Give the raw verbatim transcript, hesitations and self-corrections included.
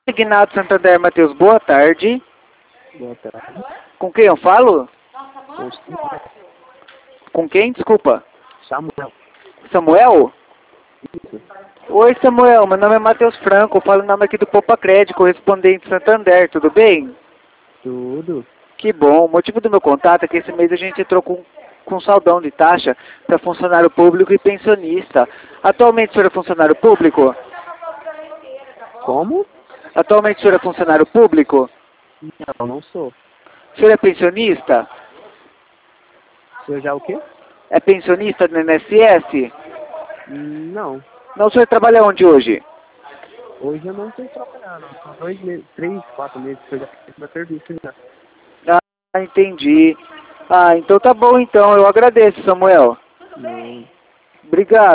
Ignado Santander Matheus, boa tarde. Boa tarde. Com quem eu falo? Com Com quem? Desculpa. Samuel. Samuel? Isso. Oi, Samuel. Meu nome é Matheus Franco. Eu falo o nome aqui do Poupa Crédito, correspondente Santander. Tudo bem? Tudo. Que bom. O motivo do meu contato é que esse mês a gente entrou com, com saldão de taxa para funcionário público e pensionista. Atualmente o senhor é funcionário público? Como? Atualmente o senhor é funcionário público? Não, não sou. O senhor é pensionista? Sou já o quê? É pensionista do I N S S? Não. Não, o senhor trabalha onde hoje? Hoje eu não estou trabalhando. São dois meses, três, quatro meses que eu já fiz meu serviço já. Ah, entendi. Ah, então tá bom então. Eu agradeço, Samuel. Não. Obrigado.